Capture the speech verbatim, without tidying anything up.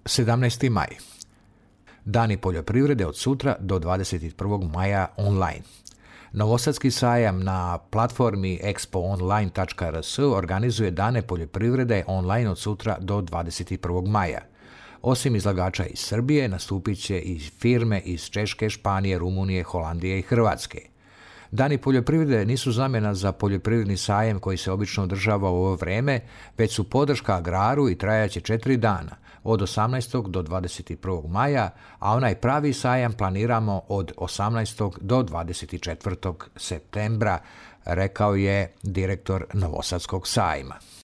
sedamnaesti maj. Dani poljoprivrede od sutra do dvadeset prvog maja online. Novosadski sajam na platformi expo online tačka r s organizuje Dane poljoprivrede online od sutra do dvadeset prvog maja. Osim izlagača iz Srbije, nastupit će i firme iz Češke, Španije, Rumunije, Holandije i Hrvatske. Dani poljoprivrede nisu zamjena za poljoprivredni sajem koji se obično održava u ovo vreme, već su podrška agraru i trajaće četiri dana, od osamnaestog do dvadeset prvog maja, a onaj pravi sajam planiramo od osamnaestog do dvadeset četvrtog septembra, rekao je direktor Novosadskog sajma.